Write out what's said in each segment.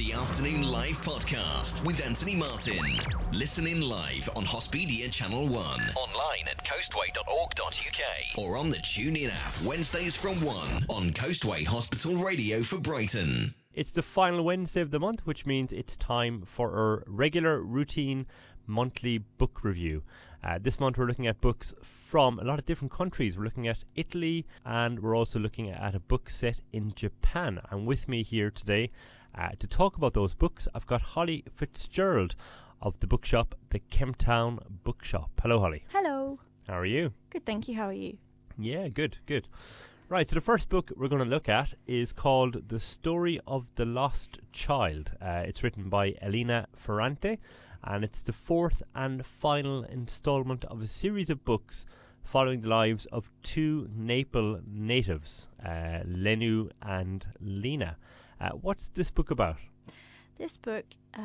The Afternoon Live Podcast with Anthony Martin. Listen in live on Hospedia Channel 1. Online at coastway.org.uk. Or on the TuneIn app Wednesdays from 1 on Coastway Hospital Radio for Brighton. It's the final Wednesday of the month, which means it's time for our regular routine monthly book review. This month we're looking at books from a lot of different countries. We're looking at Italy, and we're also looking at a book set in Japan. And with me here today to talk about those books, I've got Holly Fitzgerald of the bookshop, the Kemptown Bookshop. Hello, Holly. Hello. How are you? Good, thank you. How are you? Yeah, good. Right, so the first book we're going to look at is called The Story of the Lost Child. It's written by Elena Ferrante, and it's the fourth and final installment of a series of books following the lives of two Naples natives, Lenu and Lena. What's this book about? This book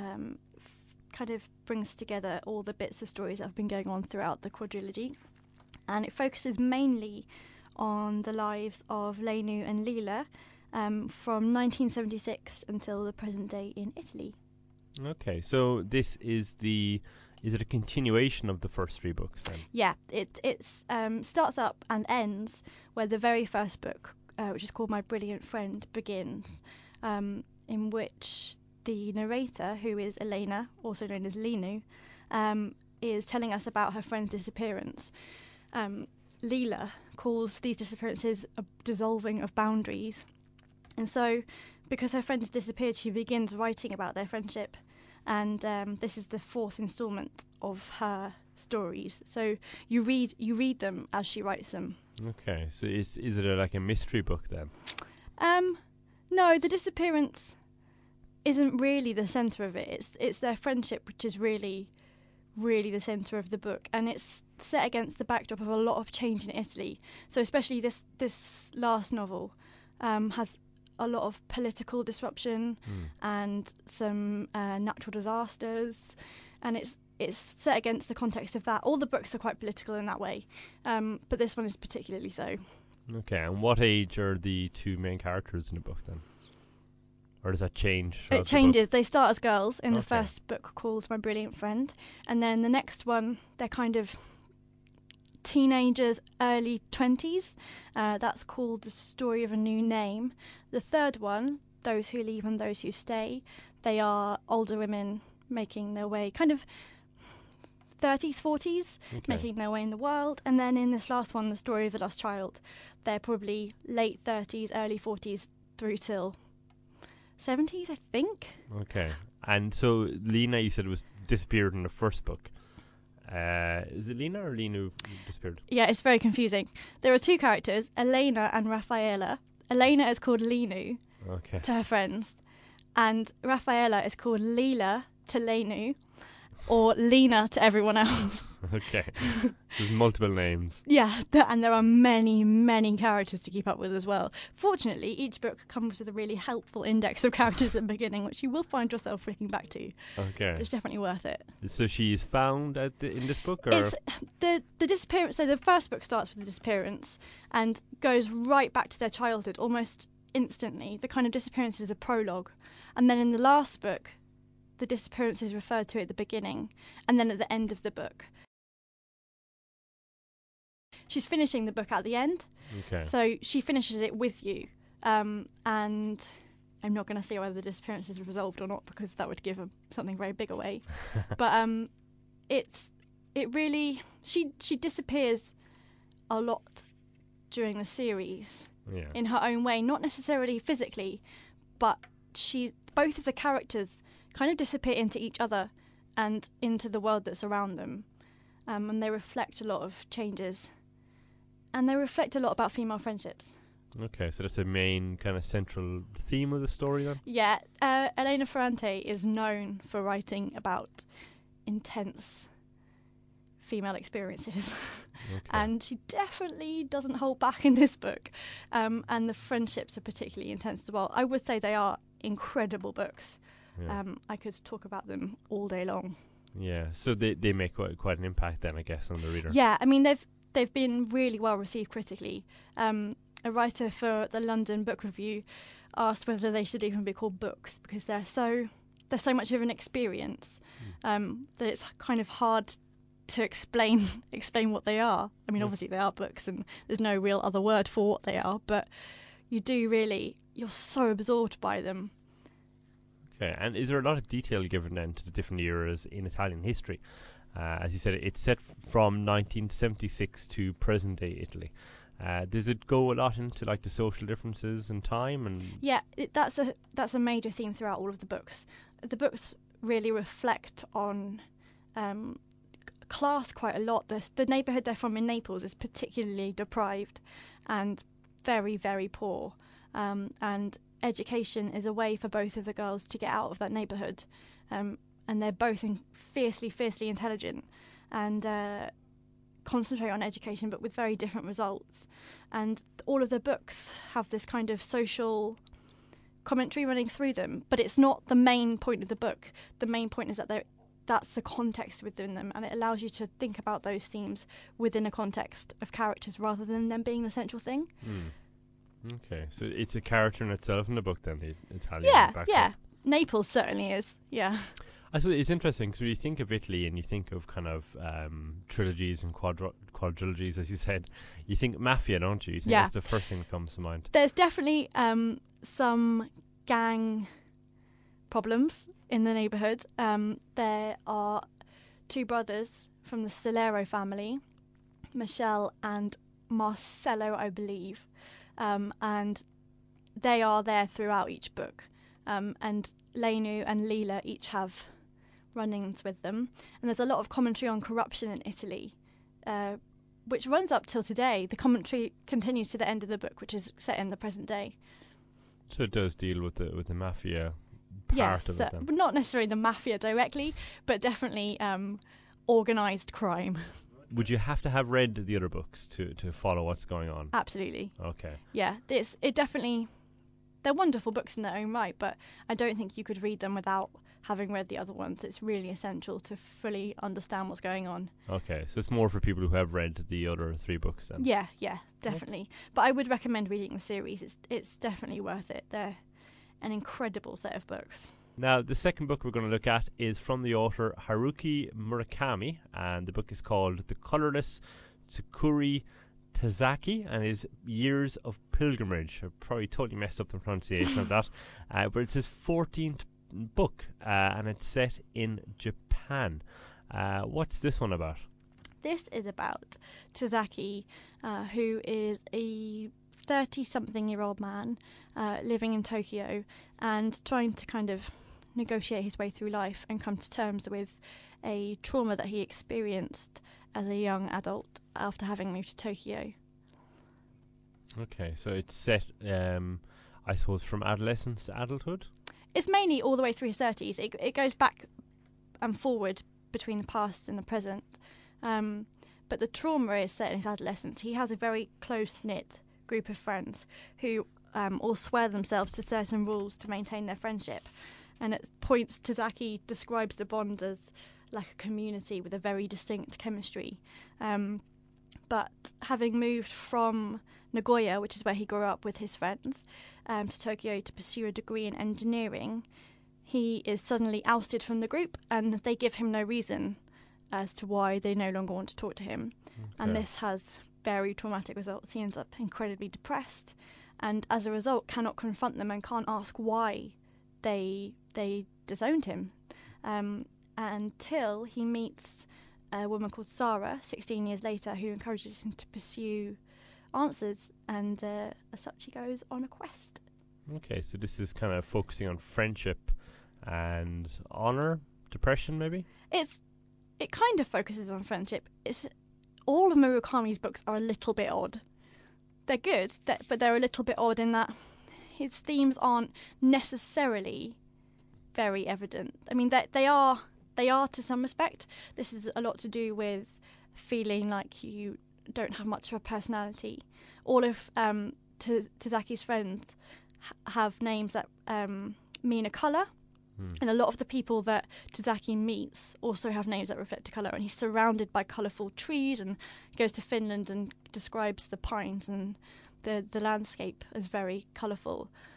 kind of brings together all the bits of stories that have been going on throughout the quadrilogy, and it focuses mainly on the lives of Lenu and Lila from 1976 until the present day in Italy. Okay, so this is is it a continuation of the first three books then? Yeah, it starts up and ends where the very first book, which is called My Brilliant Friend, begins, in which the narrator, who is Elena, also known as Lenu, is telling us about her friend's disappearance. Lila calls these disappearances a dissolving of boundaries. And so, because her friend has disappeared, she begins writing about their friendship. And this is the fourth instalment of her stories. So you read them as she writes them. Okay, so is it like a mystery book then? No, the disappearance isn't really the centre of it. It's their friendship which is really the centre of the book, and it's set against the backdrop of a lot of change in Italy. So especially this last novel has a lot of political disruption and some natural disasters, and it's set against the context of that. All the books are quite political in that way, but this one is particularly so. Okay, and what age are the two main characters in the book then? Or does that change? It changes. They start as girls in the first book called My Brilliant Friend, and then the next one, they're kind of teenagers, early 20s. That's called The Story of a New Name. The third one, Those Who Leave and Those Who Stay, they are older women making their way, kind of 30s, 40s, making their way in the world. And then in this last one, The Story of the Lost Child, they're probably late 30s, early 40s through till 70s, I think. Okay. And so Lena, you said, was disappeared in the first book. Is it Lena or Lenu disappeared? Yeah, it's very confusing. There are two characters, Elena and Raffaella. Elena is called Lenu to her friends, and Raffaella is called Lila to Lenu, or Lena to everyone else. Okay. There's multiple names. Yeah, and there are many characters to keep up with as well. Fortunately, each book comes with a really helpful index of characters at the beginning, which you will find yourself flicking back to. Okay. But it's definitely worth it. So she's found in this book? Or? It's the disappearance. So the first book starts with the disappearance and goes right back to their childhood almost instantly. The kind of disappearance is a prologue. And then in the last book, the disappearance is referred to at the beginning and then at the end of the book. She's finishing the book at the end. Okay. So she finishes it with you. And I'm not going to say whether the disappearance is resolved or not, because that would give something very big away. But she disappears a lot during the series in her own way, not necessarily physically, but both of the characters kind of disappear into each other and into the world that's around them. And they reflect a lot of changes. And they reflect a lot about female friendships. Okay, so that's the main kind of central theme of the story then? Yeah, Elena Ferrante is known for writing about intense female experiences. And she definitely doesn't hold back in this book. And the friendships are particularly intense as well. I would say they are incredible books. Yeah. I could talk about them all day long. Yeah, so they make quite an impact then, I guess, on the reader. Yeah, I mean, they've been really well received critically. A writer for the London Book Review asked whether they should even be called books because they're so much of an experience that it's kind of hard to explain what they are. I mean, obviously they are books and there's no real other word for what they are, but you're so absorbed by them. Okay, and is there a lot of detail given then to the different eras in Italian history? As you said, it's set from 1976 to present day Italy. Does it go a lot into like the social differences in time? And yeah, that's a major theme throughout all of the books. The books really reflect on class quite a lot. The neighbourhood they're from in Naples is particularly deprived and very, very poor. And education is a way for both of the girls to get out of that neighbourhood. And they're both fiercely intelligent and concentrate on education, but with very different results. And all of the books have this kind of social commentary running through them, but it's not the main point of the book. The main point is that that's the context within them, and it allows you to think about those themes within a context of characters rather than them being the central thing. Okay, so it's a character in itself in the book then, the Italian background. Yeah. Naples certainly is, yeah. I suppose it's interesting because when you think of Italy and you think of kind of trilogies and quadrilogies, as you said, you think mafia, don't you? You think that's the first thing that comes to mind. There's definitely some gang problems in the neighbourhood. There are two brothers from the Solero family, Michelle and Marcello, I believe, and they are there throughout each book. And Lenu and Lila each have run-ins with them. And there's a lot of commentary on corruption in Italy, which runs up till today. The commentary continues to the end of the book, which is set in the present day. So it does deal with the mafia part of it then? Not necessarily the mafia directly, but definitely organised crime. Would you have to have read the other books to follow what's going on? Absolutely. Okay. Yeah, it definitely... They're wonderful books in their own right, but I don't think you could read them without having read the other ones. It's really essential to fully understand what's going on. Okay, so it's more for people who have read the other three books then? Yeah, definitely. Okay. But I would recommend reading the series. It's definitely worth it. They're an incredible set of books. Now, the second book we're going to look at is from the author Haruki Murakami, and the book is called The Colourless Tsukuri Tazaki and his Years of Pilgrimage. I probably totally messed up the pronunciation of that, but it's his 14th book, and it's set in Japan. What's this one about? This is about Tazaki, who is a 30-something-year-old man living in Tokyo and trying to kind of negotiate his way through life and come to terms with a trauma that he experienced as a young adult after having moved to Tokyo. Okay, so it's set, I suppose, from adolescence to adulthood? It's mainly all the way through his 30s. It goes back and forward between the past and the present. But the trauma is set in his adolescence. He has a very close-knit group of friends who all swear themselves to certain rules to maintain their friendship. And at points, Tazaki describes the bond as like a community with a very distinct chemistry. But having moved from Nagoya, which is where he grew up with his friends, to Tokyo to pursue a degree in engineering, he is suddenly ousted from the group and they give him no reason as to why they no longer want to talk to him. Okay. And this has very traumatic results. He ends up incredibly depressed and as a result cannot confront them and can't ask why they disowned him. Until he meets a woman called Sarah 16 years later who encourages him to pursue answers, and as such he goes on a quest. Okay, so this is kind of focusing on friendship and honour, depression maybe? It kind of focuses on friendship. All of Murakami's books are a little bit odd. They're good, but they're a little bit odd in that his themes aren't necessarily very evident. I mean, they are to some respect. This is a lot to do with feeling like you don't have much of a personality. All of Tazaki's friends have names that mean a colour, and a lot of the people that Tazaki meets also have names that reflect a colour, and he's surrounded by colourful trees and goes to Finland and describes the pines and the landscape as very colourful.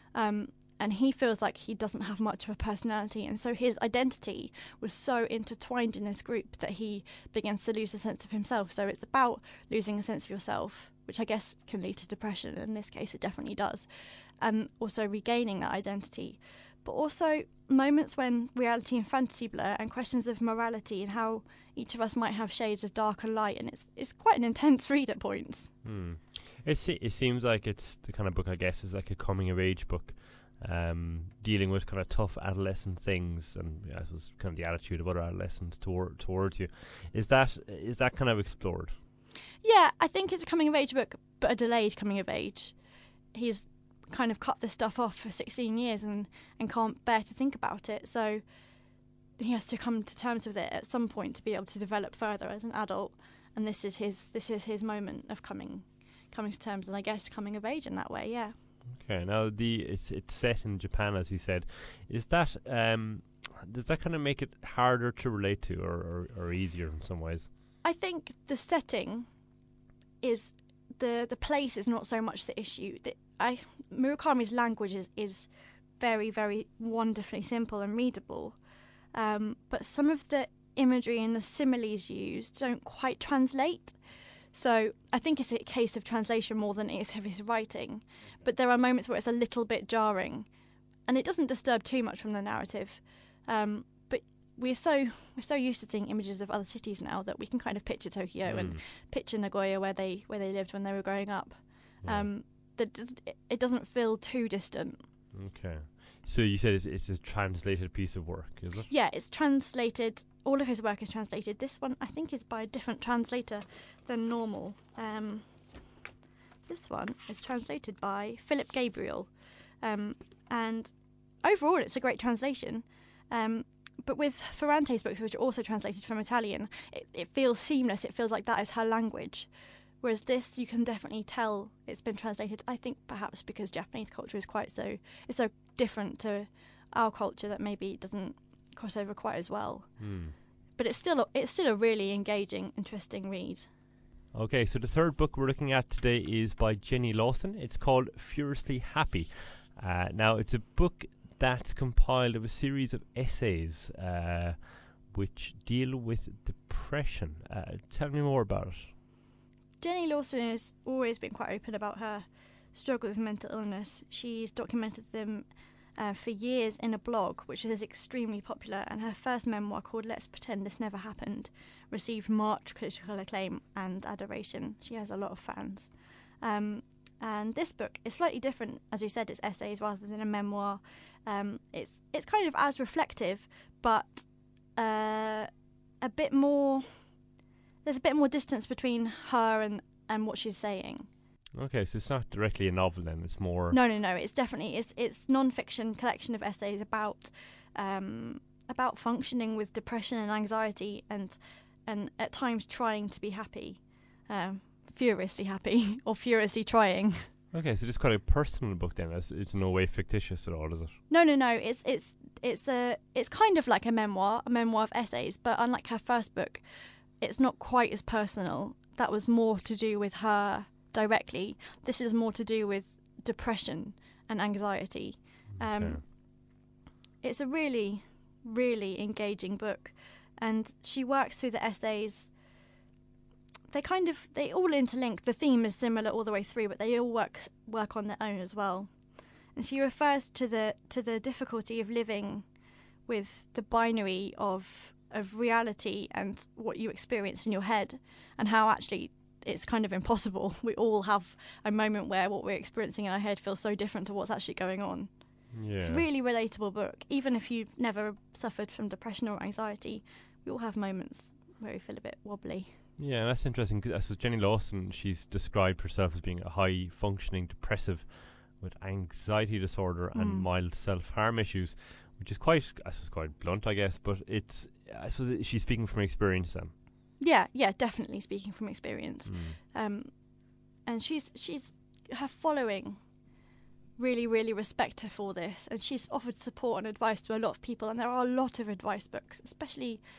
And he feels like he doesn't have much of a personality, and so his identity was so intertwined in this group that he begins to lose a sense of himself. So it's about losing a sense of yourself, which I guess can lead to depression. In this case, it definitely does. And also regaining that identity. But also moments when reality and fantasy blur, and questions of morality and how each of us might have shades of dark and light. And it's quite an intense read at points. It seems like it's the kind of book, I guess, is like a coming-of-age book. Dealing with kind of tough adolescent things, and I suppose kind of the attitude of other adolescents towards you. Is that kind of explored? Yeah, I think it's a coming of age book, but a delayed coming of age. He's kind of cut this stuff off for 16 years and can't bear to think about it, so he has to come to terms with it at some point to be able to develop further as an adult. And this is his moment of coming to terms, and I guess coming of age in that way. Yeah. Okay, now it's set in Japan, as you said. Is that does that kind of make it harder to relate to, or easier in some ways? I think the setting is the place is not so much the issue. Murakami's language is very, very wonderfully simple and readable, but some of the imagery and the similes used don't quite translate. So I think it's a case of translation more than it is of his writing. But there are moments where it's a little bit jarring, and it doesn't disturb too much from the narrative. But we're so used to seeing images of other cities now that we can kind of picture Tokyo and picture Nagoya where they lived when they were growing up. Yeah. It doesn't feel too distant. Okay. So you said it's a translated piece of work, is it? Yeah, it's translated. All of his work is translated. This one, I think, is by a different translator than normal. This one is translated by Philip Gabriel. And overall, it's a great translation. But with Ferrante's books, which are also translated from Italian, it feels seamless. It feels like that is her language. Whereas this, you can definitely tell it's been translated. I think perhaps because Japanese culture is it's so different to our culture that maybe it doesn't cross over quite as well. But it's still a really engaging, interesting read. Okay, so the third book we're looking at today is by Jenny Lawson. It's called Furiously Happy. Now, it's a book that's compiled of a series of essays which deal with depression. Tell me more about it. Jenny Lawson has always been quite open about her struggles with mental illness. She's documented them for years in a blog, which is extremely popular, and her first memoir, called Let's Pretend This Never Happened, received much critical acclaim and adoration. She has a lot of fans. And this book is slightly different. As you said, it's essays rather than a memoir. It's kind of as reflective, but a bit more... There's a bit more distance between her and what she's saying. Okay, so it's not directly a novel then, it's more... No, it's definitely... It's non-fiction collection of essays about functioning with depression and anxiety and at times trying to be happy. Furiously happy, or furiously trying. Okay, so it's quite a personal book then. It's in no way fictitious at all, is it? No. It's kind of like a memoir of essays, but unlike her first book, it's not quite as personal. That was more to do with her directly. This is more to do with depression and anxiety. Okay. It's a really, really engaging book, and she works through the essays. They all interlink. The theme is similar all the way through, but they all work on their own as well. And she refers to the difficulty of living with the binary of reality and what you experience in your head, and how actually it's kind of impossible. We all have a moment where what we're experiencing in our head feels so different to what's actually going on. Yeah. It's a really relatable book. Even if you've never suffered from depression or anxiety, we all have moments where we feel a bit wobbly. Yeah, that's interesting. 'Cause I suppose Jenny Lawson, she's described herself as being a high-functioning depressive with anxiety disorder and mild self-harm issues, which is quite blunt, I guess, but I suppose she's speaking from experience then. Yeah, definitely speaking from experience. And she's her following really, really respect her for this, and she's offered support and advice to a lot of people, and there are a lot of advice books, especially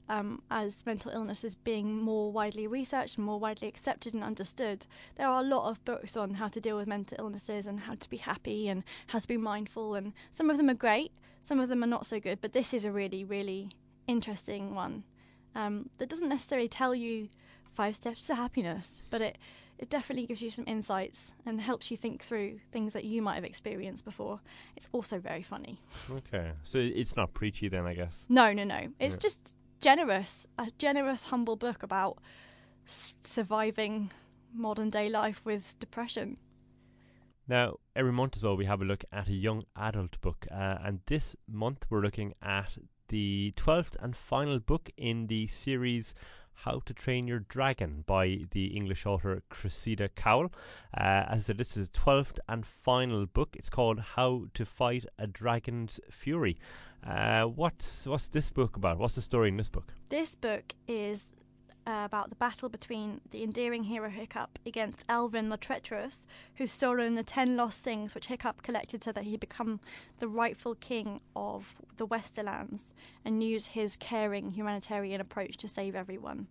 as mental illness is being more widely researched, more widely accepted and understood, there are a lot of books on how to deal with mental illnesses and how to be happy and how to be mindful, and some of them are great, some of them are not so good, but this is a really, really interesting one that doesn't necessarily tell you 5 steps to happiness, but it definitely gives you some insights and helps you think through things that you might have experienced before. It's also very funny. Okay, so it's not preachy then, I guess. No. It's just a generous, humble book about surviving modern day life with depression. Now, every month as well, we have a look at a young adult book, and this month we're looking at the 12th and final book in the series How to Train Your Dragon by the English author Cressida Cowell. As I said, this is the 12th and final book. It's called How to Fight a Dragon's Fury. What's this book about? What's the story in this book? This book is about the battle between the endearing hero Hiccup against Alvin the Treacherous, who's stolen the 10 lost things which Hiccup collected so that he become the rightful king of the Westerlands and use his caring humanitarian approach to save everyone.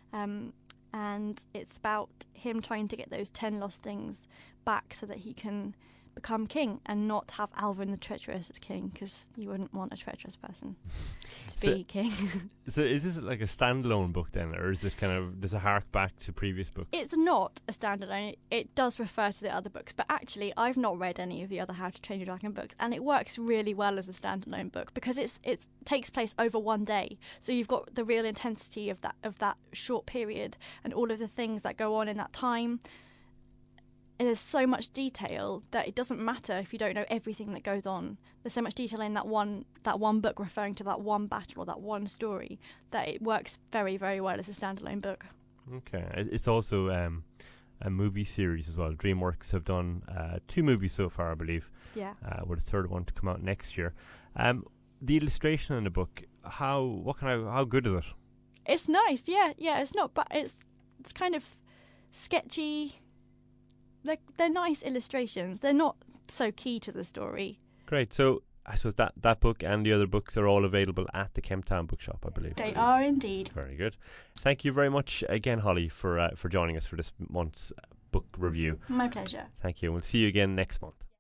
And it's about him trying to get those 10 lost things back so that he can become king and not have Alvin the Treacherous as king, because you wouldn't want a treacherous person to be king. So is this like a standalone book then, or is it does it hark back to previous books? It's not a standalone. It does refer to the other books, but actually I've not read any of the other How to Train Your Dragon books, and it works really well as a standalone book because it takes place over one day. So you've got the real intensity of that short period and all of the things that go on in that time. There's so much detail that it doesn't matter if you don't know everything that goes on. There's so much detail in that one book referring to that one battle or that one story that it works very, very well as a standalone book. Okay. It's also a movie series as well. DreamWorks have done 2 movies so far, I believe. Yeah. With a third one to come out next year. The illustration in the book, how good is it? It's nice. Yeah. It's not, but it's kind of sketchy. They're nice illustrations. They're not so key to the story. Great. So I suppose that book and the other books are all available at the Kemptown Bookshop, I believe. They are indeed. Very good. Thank you very much again, Holly, for joining us for this month's book review. My pleasure. Thank you. We'll see you again next month.